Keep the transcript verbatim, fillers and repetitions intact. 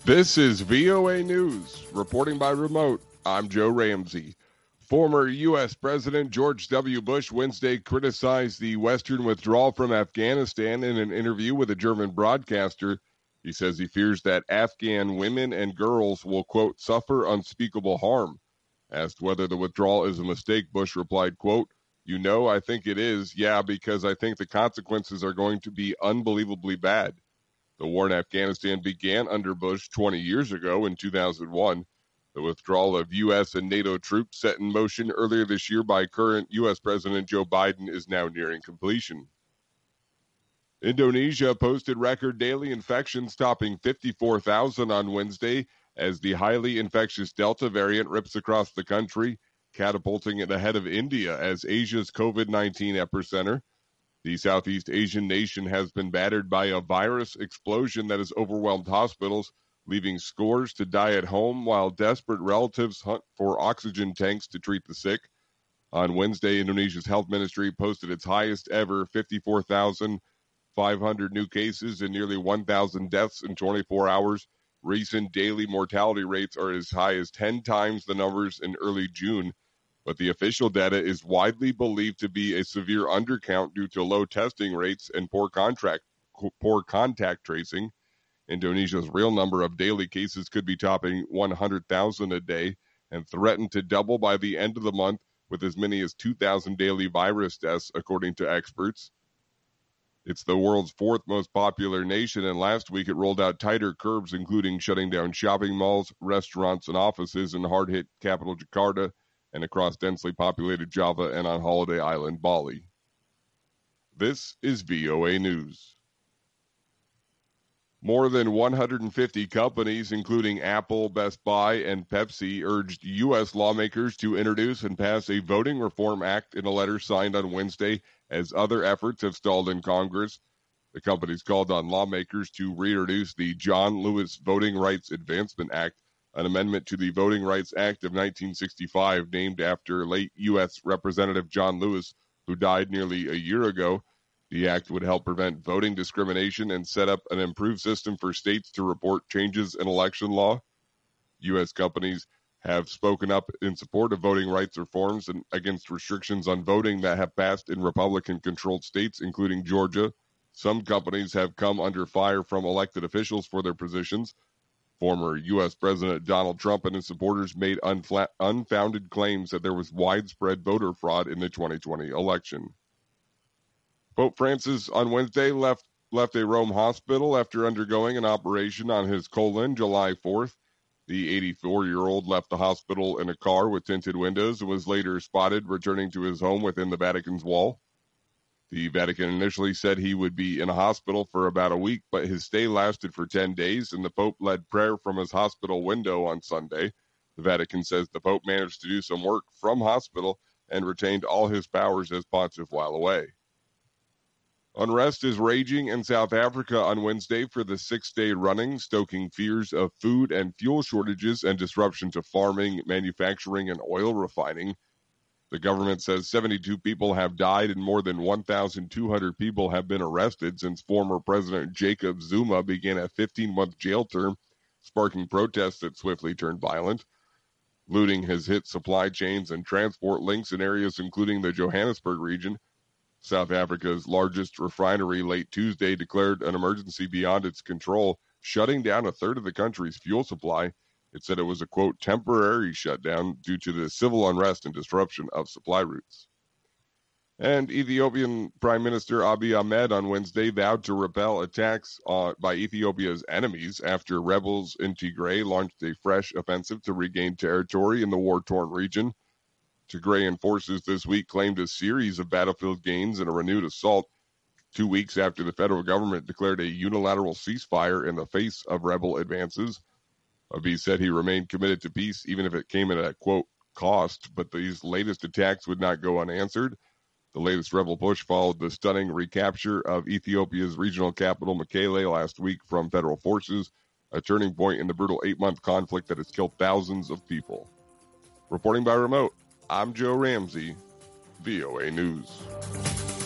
This is V O A News. Reporting by remote, I'm Joe Ramsey. Former U S. President George W. Bush Wednesday criticized the Western withdrawal from Afghanistan in an interview with a German broadcaster. He says he fears that Afghan women and girls will, quote, suffer unspeakable harm. Asked whether the withdrawal is a mistake, Bush replied, quote, you know, I think it is, yeah, because I think the consequences are going to be unbelievably bad. The war in Afghanistan began under Bush twenty years ago in two thousand one. The withdrawal of U S and NATO troops set in motion earlier this year by current U S. President Joe Biden is now nearing completion. Indonesia posted record daily infections topping fifty-four thousand on Wednesday as the highly infectious Delta variant rips across the country, catapulting it ahead of India as Asia's COVID nineteen epicenter. The Southeast Asian nation has been battered by a virus explosion that has overwhelmed hospitals, leaving scores to die at home while desperate relatives hunt for oxygen tanks to treat the sick. On Wednesday, Indonesia's health ministry posted its highest ever fifty-four thousand five hundred new cases and nearly one thousand deaths in twenty-four hours. Recent daily mortality rates are as high as ten times the numbers in early June, but the official data is widely believed to be a severe undercount due to low testing rates and poor contract, poor contact tracing. Indonesia's real number of daily cases could be topping one hundred thousand a day and threatened to double by the end of the month with as many as two thousand daily virus deaths, according to experts. It's the world's fourth most popular nation, and last week it rolled out tighter curbs, including shutting down shopping malls, restaurants, and offices in hard-hit capital Jakarta and across densely populated Java and on holiday island Bali. This is V O A News. More than one hundred fifty companies, including Apple, Best Buy, and Pepsi, urged U S lawmakers to introduce and pass a voting reform act in a letter signed on Wednesday as other efforts have stalled in Congress. The companies called on lawmakers to reintroduce the John Lewis Voting Rights Advancement Act, an amendment to the Voting Rights Act of nineteen sixty-five named after late U S. Representative John Lewis, who died nearly a year ago. The act would help prevent voting discrimination and set up an improved system for states to report changes in election law. U S companies have spoken up in support of voting rights reforms and against restrictions on voting that have passed in Republican-controlled states, including Georgia. Some companies have come under fire from elected officials for their positions. Former U S. President Donald Trump and his supporters made unfla- unfounded claims that there was widespread voter fraud in the twenty twenty election. Pope Francis on Wednesday left left a Rome hospital after undergoing an operation on his colon July fourth. The eighty-four-year-old left the hospital in a car with tinted windows and was later spotted returning to his home within the Vatican's wall. The Vatican initially said he would be in a hospital for about a week, but his stay lasted for ten days, and the Pope led prayer from his hospital window on Sunday. The Vatican says the Pope managed to do some work from hospital and retained all his powers as pontiff while away. Unrest is raging in South Africa on Wednesday for the sixth day running, stoking fears of food and fuel shortages and disruption to farming, manufacturing, and oil refining. The government says seventy-two people have died and more than one thousand two hundred people have been arrested since former President Jacob Zuma began a fifteen-month jail term, sparking protests that swiftly turned violent. Looting has hit supply chains and transport links in areas including the Johannesburg region. South Africa's largest refinery late Tuesday declared an emergency beyond its control, shutting down a third of the country's fuel supply. It said it was a, quote, temporary shutdown due to the civil unrest and disruption of supply routes. And Ethiopian Prime Minister Abiy Ahmed on Wednesday vowed to repel attacks uh, by Ethiopia's enemies after rebels in Tigray launched a fresh offensive to regain territory in the war-torn region. Tigrayan forces this week claimed a series of battlefield gains and a renewed assault, two weeks after the federal government declared a unilateral ceasefire in the face of rebel advances. Abiy said he remained committed to peace even if it came at a, quote, cost, but these latest attacks would not go unanswered. The latest rebel push followed the stunning recapture of Ethiopia's regional capital, Mekelle, last week from federal forces, a turning point in the brutal eight-month conflict that has killed thousands of people. Reporting by remote, I'm Joe Ramsey, V O A News.